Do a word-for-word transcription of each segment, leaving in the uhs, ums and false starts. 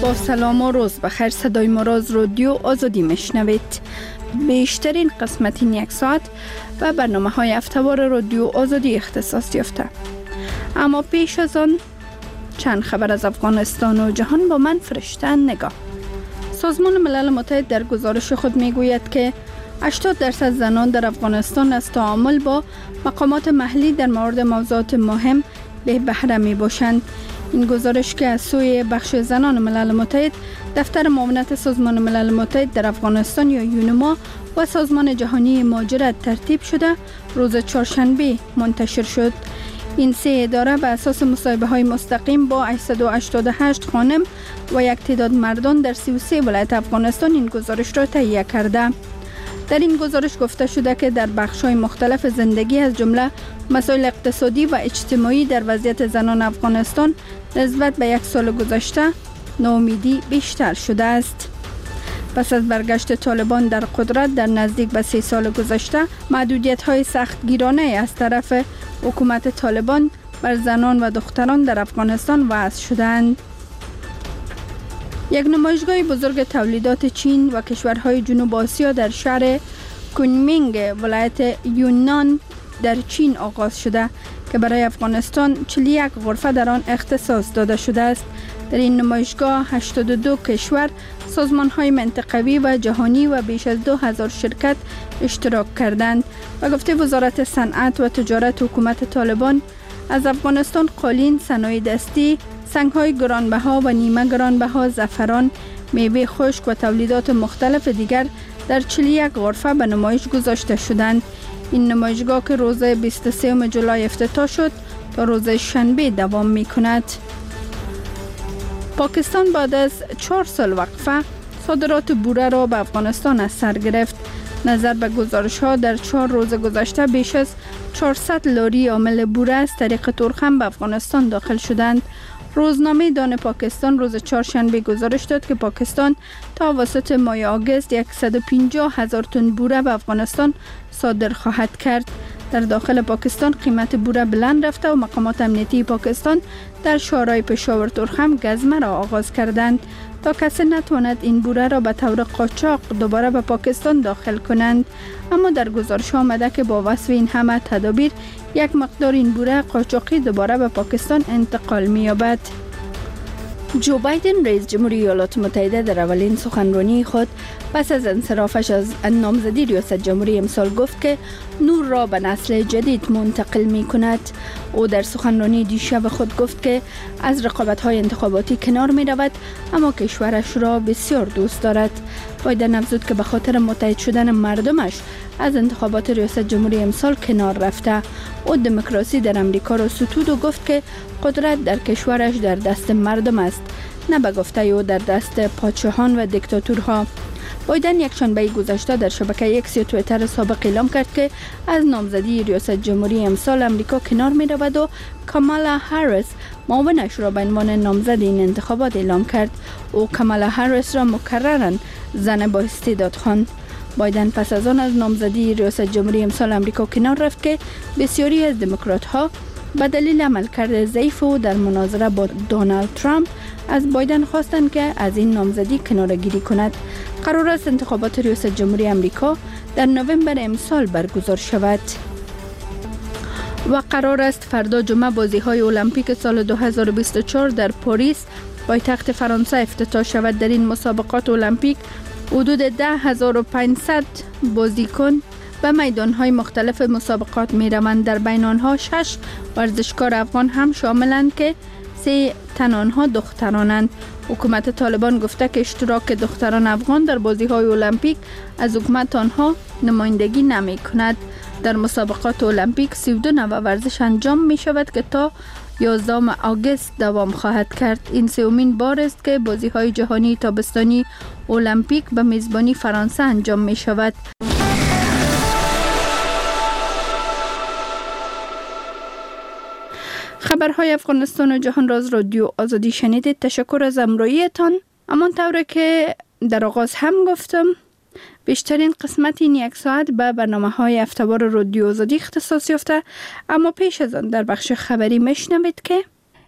با سلام و روز بخیر، صدای مراز رادیو آزادی میشنوید. بیشترین قسمت این یک ساعت و برنامه های هفته‌وار رادیو آزادی اختصاص یافته. اما پیش از آن چند خبر از افغانستان و جهان با من فرشته نگاه. سازمان ملل متحد در گزارش خود میگوید که هشتاد درصد زنان در افغانستان از تعامل با مقامات محلی در مورد موضوعات مهم به بهره می باشند. این گزارش که از سوی بخش زنان ملل متحد، دفتر معاونت سازمان ملل متحد در افغانستان یا یونما و سازمان جهانی مهاجرت ترتیب شده، روز چهارشنبه منتشر شد. این سه اداره به اساس مصاحبه های مستقیم با هشتصد و هشتاد و هشت خانم و یک تعداد مردان در سی و سه ولایت افغانستان این گزارش را تهیه کرده. در این گزارش گفته شده که در بخش‌های مختلف زندگی از جمله مسائل اقتصادی و اجتماعی در وضعیت زنان افغانستان نسبت به یک سال گذشته ناامیدی بیشتر شده است. پس از برگشت طالبان در قدرت در نزدیک به سه سال گذشته، محدودیت‌های سختگیرانه از طرف حکومت طالبان بر زنان و دختران در افغانستان وضع شدند. یک نمایشگاه بزرگ تولیدات چین و کشورهای جنوب آسیا در شهر کونمینگ ولایت یونان در چین آغاز شده که برای افغانستان چهل و یک غرفه در آن اختصاص داده شده است. در این نمایشگاه هشتاد و دو کشور، سازمان‌های منطقوی و جهانی و بیش از دو هزار شرکت اشتراک کردند. و گفته وزارت صنعت و تجارت حکومت طالبان از افغانستان قالین، صنایع دستی، سنگ‌های گرانبها و نیمه گرانبها، زعفران، میوه خشک و تولیدات مختلف دیگر در چهل و یک غرفه به نمایش گذاشته شدند. این نمایشگاه که روز بیست و سوم جولای افتتاح شد تا روز شنبه دوام می‌کند. پاکستان بعد از چهار سال وقفه صادرات بوره را به افغانستان از سر گرفت. نظر به گزارش‌ها در چهار روز گذشته بیش از چهارصد لاری حامل بوره از طریق ترخم به افغانستان داخل شدند. روزنامه دان پاکستان روز چهارشنبه گزارش داد که پاکستان تا وسط ماه آگوست صد و پنجاه هزار تن بوره به افغانستان صادر خواهد کرد. در داخل پاکستان قیمت بوره بلند رفته و مقامات امنیتی پاکستان در شهرهای پشاور ترخم گزمه را آغاز کردند تا کسی نتواند این بوره را به طور قاچاق دوباره به پاکستان داخل کنند. اما در گزارش آمده که با وصف این همه تدابیر یک مقدار این بوره قاچاقی دوباره به پاکستان انتقال می‌یابد. جو بایدن رئیس جمهوری ایالات متحده در اولین سخنرانی خود پس از انصرافش از نامزدی ریاست جمهوری امسال گفت که نور را به نسل جدید منتقل می کند. او در سخنرانی دیشب خود گفت که از رقابت‌های انتخاباتی کنار می رود، اما کشورش را بسیار دوست دارد. بایدن افزود که به خاطر متحد شدن مردمش از انتخابات ریاست جمهوری امسال کنار رفته. او دموکراسی در امریکا را ستود و گفت که قدرت در کشورش در دست مردم است، نه به گفته او در دست پادشاهان و دیکتاتورها. بایدن یک شنبه گذشته در شبکه اکس یا توییتر سابق اعلام کرد که از نامزدی ریاست جمهوری امسال امریکا کنار می رود و کامالا هریس معاونش را به عنوان نامزد این انتخابات اعلام کرد. او کامالا هریس را مکرراً زن با استعداد خواند. بایدن پس از آن از نامزدی ریاست جمهوری امسال امریکا کنار رفت که بسیاری از دموکرات ها به دلیل عملکرد ضعیف او در مناظره با دونالد ترامپ از بایدن خواستند که از این نامزدی کناره‌گیری کند. قرار است انتخابات ریاست جمهوری امریکا در نوامبر امسال برگزار شود. و قرار است فردا جمعه بازی‌های المپیک سال دو هزار و بیست و چهار در پاریس پایتخت فرانسه افتتاح شود. در این مسابقات المپیک حدود ده هزار و پانصد بازیکن به میدان‌های مختلف مسابقات می‌روند. در بین آنها شش ورزشکار افغان هم شاملند که سه تن آنها دخترانند. حکومت طالبان گفته که اشتراک دختران افغان در بازی‌های المپیک از حکومت آنها نمایندگی نمی‌کند. در مسابقات المپیک سی و دو نوع ورزش انجام می‌شود که تا یازدهم آگوست دوام خواهد کرد. این سومین بار است که بازی‌های جهانی تابستانی المپیک به میزبانی فرانسه انجام می‌شود. خبرهای افغانستان و جهان را از رادیو آزادی شنیدید. تشکر از همراهیتان. همانطور که در آغاز هم گفتم، بیشترین قسمت این یک ساعت به برنامه‌های هفته‌وار رادیو آزادی اختصاص یافته، اما پیش از آن در بخش خبری میشنوید که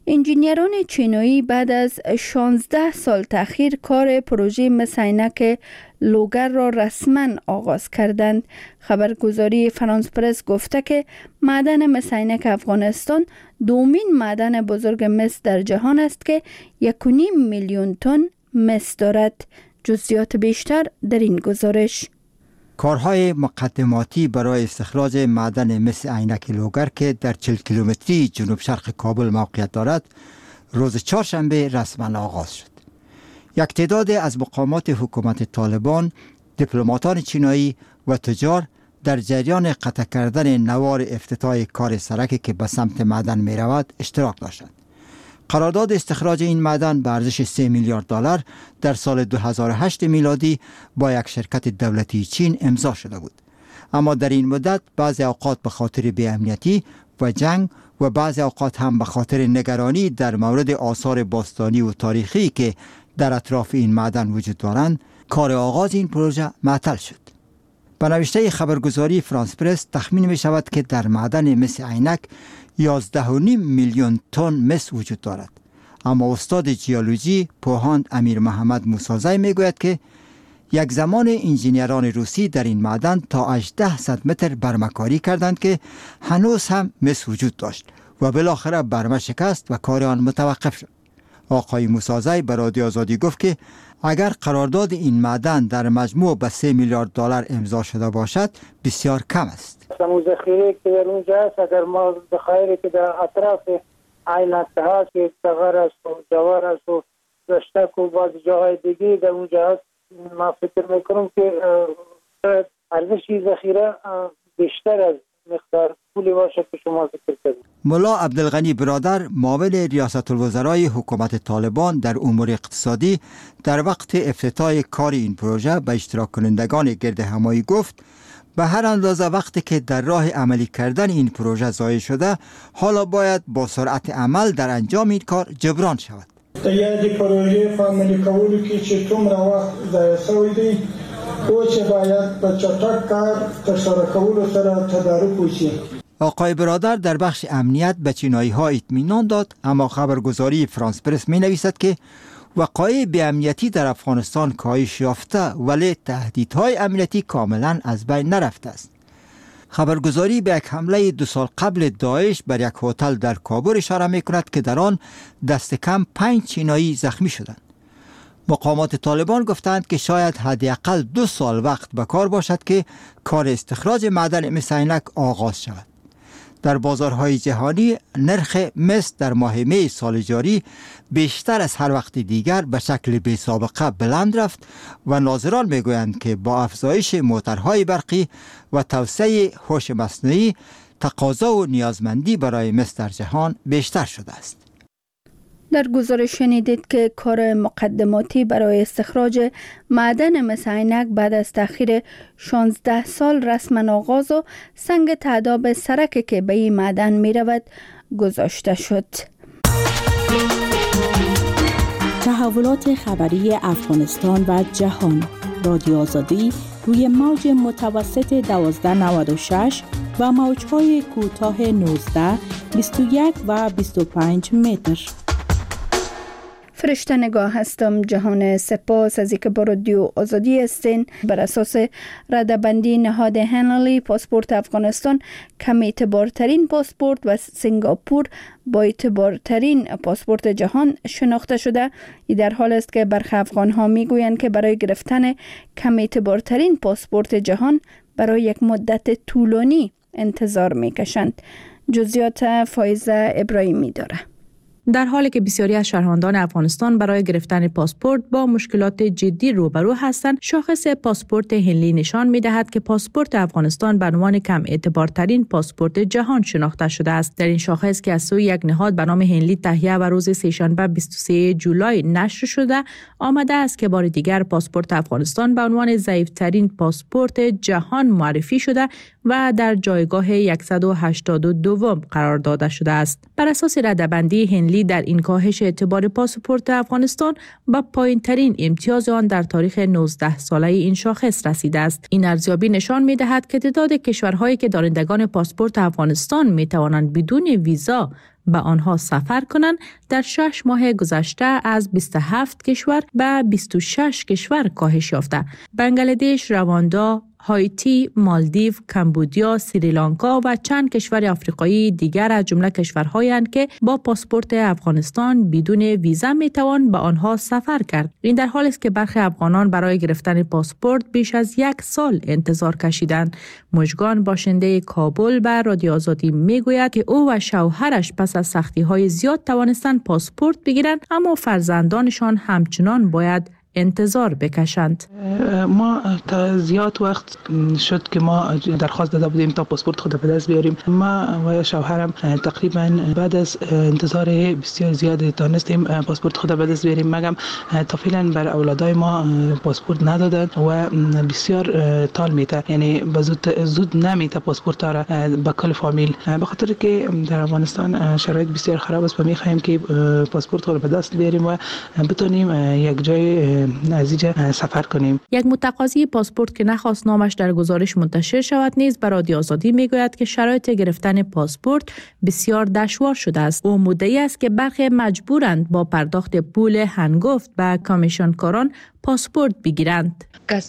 انجینیران چینایی بعد از شانزده سال تأخیر کار پروژه مس عینک لوگر را رسما آغاز کردند. خبرگزاری فرانس پرس گفته که معدن مس عینک افغانستان دومین معدن بزرگ مس در جهان است که یک و نیم میلیون تن مس دارد. جزئیات بیشتر در این گزارش. کارهای مقدماتی برای استخراج معدن مس عینک لوگر که در چهل کیلومتری جنوب شرق کابل موقعیت دارد روز چهارشنبه رسما آغاز شد. یک تعداد از مقامات حکومت طالبان، دیپلماتان چینایی و تجار در جریان قطع کردن نوار افتتاح کار سرکی که به سمت معدن می رود اشتراک داشتند. قرارداد استخراج این معدن به ارزش سه میلیارد دلار در سال دو هزار و هشت میلادی با یک شرکت دولتی چین امضا شده بود. اما در این مدت بعضی اوقات به خاطر بی‌امنیتی و جنگ و بعضی اوقات هم به خاطر نگرانی در مورد آثار باستانی و تاریخی که در اطراف این معدن وجود دارند، کار آغاز این پروژه معطل شد. به نوشته خبرگزاری فرانس پرس تخمین می شود که در معدن مس عینک یازده و نیم میلیون تن مس وجود دارد. اما استاد جیولوژی پوهاند امیر محمد موسازی می گوید که یک زمان انجینیران روسی در این معدن تا هجده صد متر برمه‌کاری کردند که هنوز هم مس وجود داشت و بالاخره برمه شکست و کار آن متوقف شد. آقای موسازی به رادیو آزادی گفت که اگر قرارداد این معدن در مجموع به سه میلیارد دلار امضا شده باشد بسیار کم است. اون ذخیره که در اونجا است، اگر ما ذخایر که در اطراف عینک هست که تغر است و جوار است و دشتک و بعض جاهای دیگه در اونجا هست، ما فکر میکنم که ارزش ذخیره بیشتر از مقدار پولی باشه که شما ذکر کردید. ملا عبدالغنی برادر معاون ریاست الوزرای حکومت طالبان در امور اقتصادی در وقت افتتاح کار این پروژه به اشتراک کنندگان گرد همایی گفت به هر اندازه وقتی که در راه عملی کردن این پروژه ضایع شده، حالا باید با سرعت عمل در انجام این کار جبران شود. در یاد پروژه فعملی کولو که چې څومره وخت ضایع شوی دی او چې باید په چټک کار ترسره کولو سره تدارک وشي. آقای برادر در بخش امنیت به چینایی ها اطمینان داد، اما خبرگزاری فرانس پرس می نویسد که وقایع بی‌امنیتی در افغانستان کاهش یافته ولی تهدیدهای امنیتی کاملا از بین نرفته است. خبرگزاری به یک حمله دو سال قبل داعش بر یک هتل در کابل اشاره می کند که در آن دست کم پنج چینایی زخمی شدند. مقامات طالبان گفتند که شاید حداقل دو سال وقت به کار باشد که کار استخراج معدن مس عینک آغاز شود. در بازارهای جهانی نرخ مس در ماه می سال جاری بیشتر از هر وقت دیگر به شکل بی سابقه بلند رفت و ناظران میگویند که با افزایش موتورهای برقی و توسعه هوش مصنوعی تقاضا و نیازمندی برای مس در جهان بیشتر شده است. در گزارش شنیدید که کار مقدماتی برای استخراج معدن مس عینک بعد از تأخیر شانزده سال رسما آغاز و سنگ تعداب سرکی که به این معدن می رود گذاشته شد. تحولات خبری افغانستان و جهان. رادیو آزادی روی موج متوسط دوازده نود و شش و موجهای کوتاه نوزده، بیست و یک و بیست و پنج متر. فرشته نگاه هستم. جهان سپاس از اینکه با رادیو آزادی هستین. بر اساس رده‌بندی نهاد هنلی، پاسپورت افغانستان کم اعتبارترین پاسپورت و سنگاپور با اعتبارترین پاسپورت جهان شناخته شده. این در حال است که برخی افغان ها می گویند که برای گرفتن کم اعتبارترین پاسپورت جهان برای یک مدت طولانی انتظار می کشند. جزئیات فایزه ابراهیمی داره. در حالی که بسیاری از شهروندان افغانستان برای گرفتن پاسپورت با مشکلات جدی روبرو هستند، شاخص پاسپورت هنلی نشان می‌دهد که پاسپورت افغانستان به عنوان کم اعتبارترین پاسپورت جهان شناخته شده است. در این شاخص که از سوی یک نهاد به نام هنلی تهیه و روز سه‌شنبه بیست و سوم جولای نشر شده، آمده است که بار دیگر پاسپورت افغانستان به عنوان ضعیف‌ترین پاسپورت جهان معرفی شده و در جایگاه صد و هشتاد و دو قرار داده شده است. بر اساس رده‌بندی هنلی هنلی در این کاهش اعتبار پاسپورت افغانستان به پایین‌ترین امتیاز آن در تاریخ نوزده ساله این شاخص رسیده است. این ارزیابی نشان می‌دهد که تعداد کشورهایی که دارندگان پاسپورت افغانستان می‌توانند بدون ویزا به آنها سفر کنند در شش ماه گذشته از بیست و هفت کشور به بیست و شش کشور کاهش یافته. بنگلادش، رواندا، هایتی، مالدیو، کمبودیا، سریلانکا و چند کشور آفریقایی دیگر از جمله کشورهایی اند که با پاسپورت افغانستان بدون ویزا می توان به آنها سفر کرد. این در حالی است که برخی افغانان برای گرفتن پاسپورت بیش از یک سال انتظار کشیدند. مژگان باشنده کابل به رادیو آزادی می گوید که او و شوهرش پس از سختی های زیاد توانستند پاسپورت بگیرند، اما فرزندانشان همچنان باید انتظار بکشند. ما تا زیاد وقت شد که ما درخواست داده بودیم تا پاسپورت خود به دست بیاریم. ما و شوهرم تقریبا بعد از انتظار بسیار زیاد تانستیم پاسپورت خود به دست بیاریم، مگم تا فعلا بر اولادای ما پاسپورت ندادن و بسیار طول میته، یعنی زود زود نمیته پاسپورت را به کل فامیل، به خاطر که در افغانستان شرایط بسیار خراب است و میخواهیم که پاسپورت خود به دست بیاریم و بتونیم یک جای نزدیک سفر کنیم. یک متقاضی پاسپورت که نخواست نامش در گزارش منتشر شود نیز به رادیو آزادی میگوید که شرایط گرفتن پاسپورت بسیار دشوار شده است. او مدعی است که برخی مجبورند با پرداخت پول هنگفت به کمیشنکاران پاسپورت بگیرند.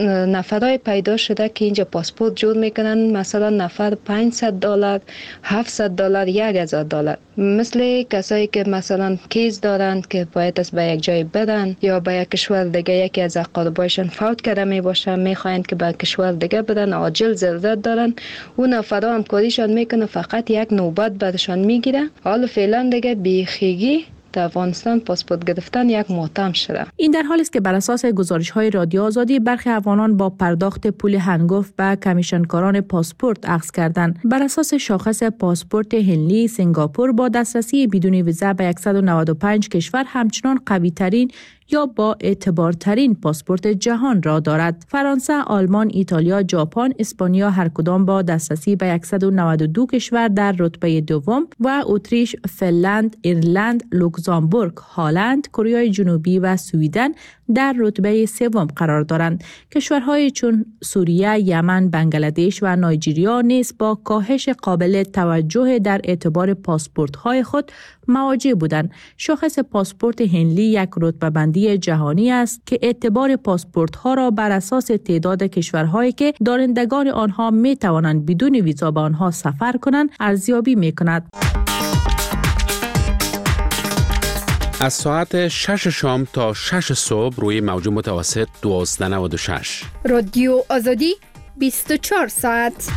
نفرای پیدا شده که اینجا پاسپورت جور میکنن، مثلا نفر پانصد دلار، هفتصد دلار، یک هزار دلار. مثل کسایی که مثلا کیس دارند که باید از به یک جای بدن یا به یک کشور دیگه، یکی از اقاربایشان فوت کرده می باشه، میخواهند که به کشور دیگه بدن، عاجل ضرورت دارن، اون نفرا همکاریشان میکنه، فقط یک نوبت برشان میگیره. حالا فعلا دیگه بیخیگی در افغانستان پاسپورت گرفتن یک ماتم شده. این در حالی است که بر اساس گزارش‌های رادیو آزادی برخی افغانان با پرداخت پول هنگفت به کمیشنکاران پاسپورت اخذ کردند. بر اساس شاخص پاسپورت هنلی، سنگاپور با دسترسی بدون ویزا به صد و نود و پنج کشور همچنان قوی‌ترین یا با اعتبارترین پاسپورت جهان را دارد. فرانسه، آلمان، ایتالیا، ژاپن، اسپانیا هر کدام با دسترسی به صد و نود و دو کشور در رتبه دوم و اتریش، فنلند، ایرلند، لوکزامبورگ، هلند، کره جنوبی و سوئیدن در رتبه سوم قرار دارند. کشورهای چون سوریه، یمن، بنگلادش و نایجریا نیز با کاهش قابل توجه در اعتبار پاسپورت‌های خود مواجه بودند. شاخص پاسپورت هنلی یک رتبه بندی جهانی است که اعتبار پاسپورت‌ها را بر اساس تعداد کشورهایی که دارندگان آنها می توانند بدون ویزا به آنها سفر کنند ارزیابی می کند. از ساعت شش شام تا شش صبح روی موج متوسط دوازده نود و شش. رادیو آزادی بیست و چهار ساعت.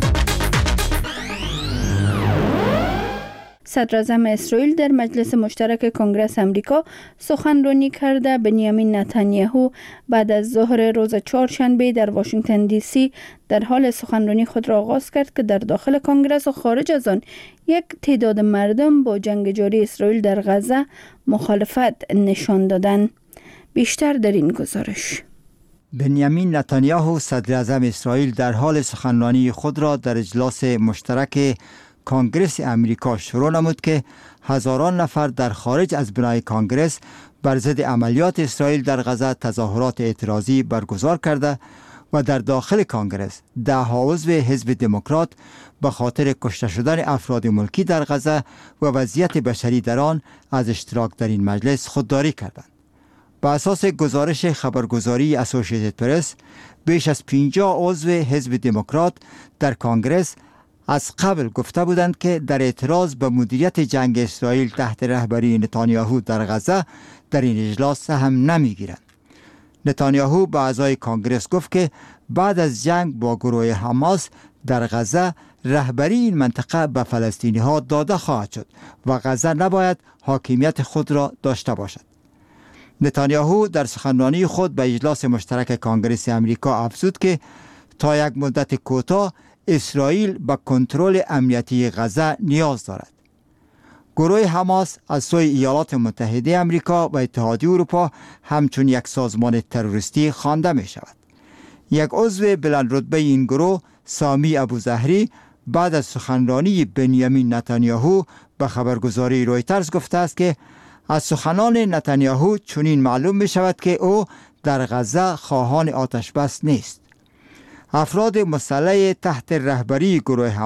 صدر اعظم اسرائیل در مجلس مشترک کنگره امریکا سخنرانی کرده. بنیامین نتانیاهو بعد از ظهر روز چهارشنبه در واشنگتن دی سی در حال سخنرانی خود را آغاز کرد که در داخل کنگره و خارج از آن یک تعداد مردم با جنگ جاری اسرائیل در غزه مخالفت نشان دادند. بیشتر در این گزارش. بنیامین نتانیاهو صدر اعظم اسرائیل در حال سخنرانی خود را در اجلاس مشترک کنگره امریکا شروع نمود که هزاران نفر در خارج از بنای کنگره بر ضد عملیات اسرائیل در غزه تظاهرات اعتراضی برگزار کرده و در داخل کنگره ده ها عضو حزب دموکرات به خاطر کشته شدن افراد ملکی در غزه و وضعیت بشری در آن از اشتراک در این مجلس خودداری کردند. بر اساس گزارش خبرگزاری اسوسییتد پرس، بیش از پنجاه عضو حزب دموکرات در کنگره از قبل گفته بودند که در اعتراض به مدیریت جنگ اسرائیل تحت رهبری نتانیاهو در غزه در این اجلاس هم نمیگیرند. نتانیاهو به اعضای کنگره گفت که بعد از جنگ با گروه حماس در غزه رهبری این منطقه به فلسطینی ها داده خواهد شد و غزه نباید حاکمیت خود را داشته باشد. نتانیاهو در سخنرانی خود به اجلاس مشترک کنگره امریکا افزود که تا یک مدت کوتاه اسرائیل به کنترل امنیتی غزه نیاز دارد. گروه حماس از سوی ایالات متحده امریکا و اتحادیه اروپا همچون یک سازمان تروریستی خوانده می شود. یک عضو بلند رتبه این گروه، سامی ابوظهری، بعد از سخنرانی بنیامین نتانیاهو به خبرگزاری رویترز گفته است که از سخنان نتانیاهو چنین معلوم می شود که او در غزه خواهان آتش بس نیست. افراد مسلح تحت رهبری گروه